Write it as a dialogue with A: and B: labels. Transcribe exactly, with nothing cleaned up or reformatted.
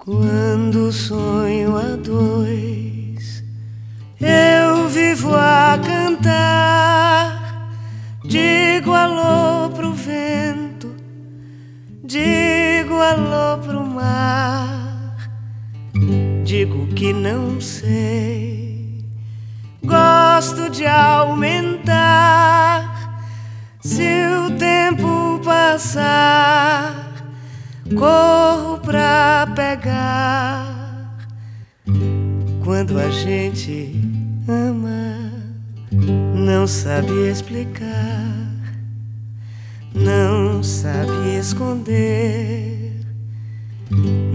A: Quando sonho a dois, eu vivo a cantar. Digo alô pro vento, digo alô pro mar. Digo que não sei, gosto de aumentar. Se o tempo passar, corro pra pegar. Quando a gente ama, não sabe explicar, não sabe esconder.